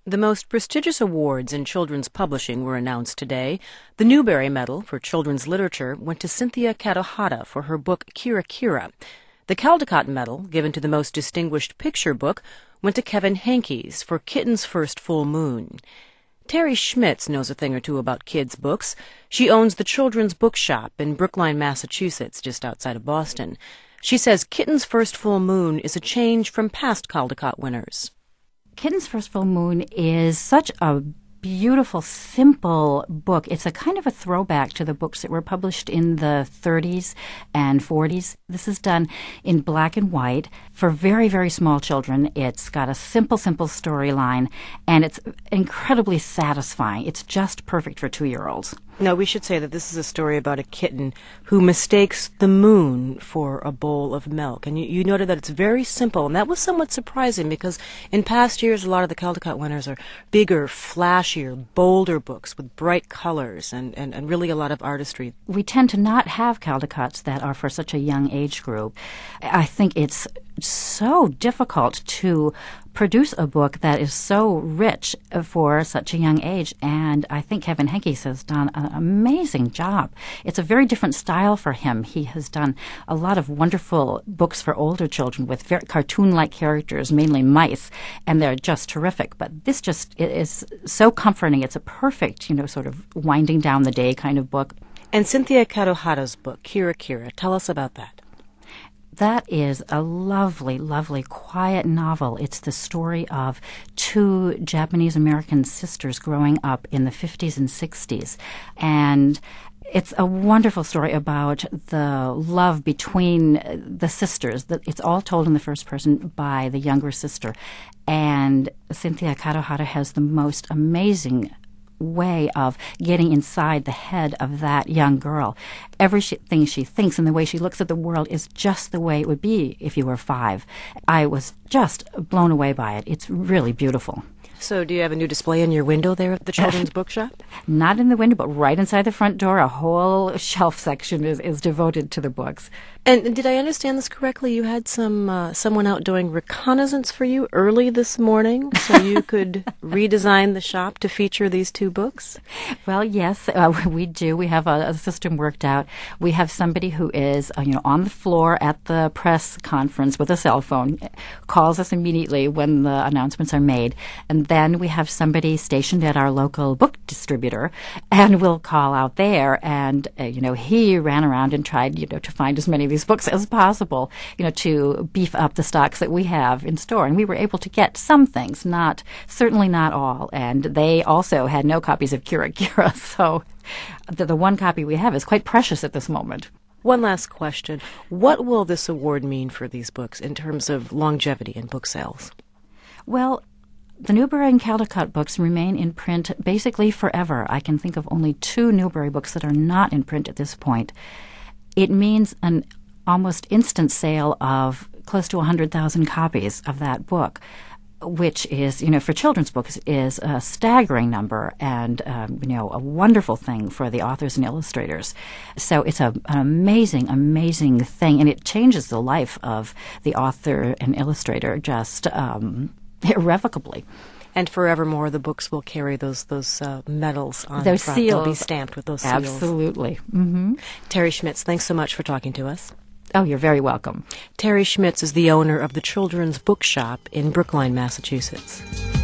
The most prestigious awards in children's publishing were announced today. The Newbery Medal for Children's Literature went to Cynthia Kadohata for her book Kira Kira. The Caldecott Medal, given to the most distinguished picture book, went to Kevin Henkes for Kitten's First Full Moon. Terry Schmitz knows a thing or two about kids' books. She owns the Children's Bookshop in Brookline, Massachusetts, just outside of Boston. She says Kitten's First Full Moon is a change from past Caldecott winners. Kitten's First Full Moon is such a beautiful, simple book. It's a kind of a throwback to the books that were published in the 30s and 40s. This is done in black and white for very, very small children. It's got a simple storyline, and it's incredibly satisfying. It's just perfect for 2-year-olds. Now, we should say that this is a story about a kitten who mistakes the moon for a bowl of milk. And you noted that it's very simple, and that was somewhat surprising because in past years, a lot of the Caldecott winners are bigger, flashier, bolder books with bright colors and really a lot of artistry. We tend to not have Caldecotts that are for such a young age group. I think it's so difficult to produce a book that is so rich for such a young age, and I think Kevin Henkes has done an amazing job. It's a very different style for him. He has done a lot of wonderful books for older children with very cartoon-like characters, mainly mice, and they're just terrific. But this just is so comforting. It's a perfect, sort of winding down the day kind of book. And Cynthia Kadohata's book, Kira Kira, tell us about that. That is a lovely, lovely, quiet novel. It's the story of 2 Japanese-American sisters growing up in the 50s and 60s. And it's a wonderful story about the love between the sisters. It's all told in the first person by the younger sister. And Cynthia Kadohata has the most amazing way of getting inside the head of that young girl. Everything she thinks and the way she looks at the world is just the way it would be if you were 5. I was just blown away by it. It's really beautiful. So do you have a new display in your window there at the Children's Bookshop? Not in the window, but right inside the front door. A whole shelf section is devoted to the books. And did I understand this correctly? You had someone out doing reconnaissance for you early this morning so you could redesign the shop to feature these 2 books? Well, yes, we do. We have a system worked out. We have somebody who is on the floor at the press conference with a cell phone, calls us immediately when the announcements are made, and then we have somebody stationed at our local book distributor, and we'll call out there, and he ran around and tried to find as many of these books as possible, to beef up the stocks that we have in store. And we were able to get some things, certainly not all. And they also had no copies of Kira Kira, so the one copy we have is quite precious at this moment. One last question. What will this award mean for these books in terms of longevity and book sales? Well, the Newbery and Caldecott books remain in print basically forever. I can think of only 2 Newbery books that are not in print at this point. It means an almost instant sale of close to 100,000 copies of that book, which is, for children's books, is a staggering number and, a wonderful thing for the authors and illustrators. So it's an amazing, amazing thing, and it changes the life of the author and illustrator just irrevocably. And forevermore, the books will carry those medals on those the front. Seals. They'll be stamped with those seals. Absolutely. Mm-hmm. Terry Schmitz, thanks so much for talking to us. Oh, you're very welcome. Terry Schmitz is the owner of the Children's Bookshop in Brookline, Massachusetts.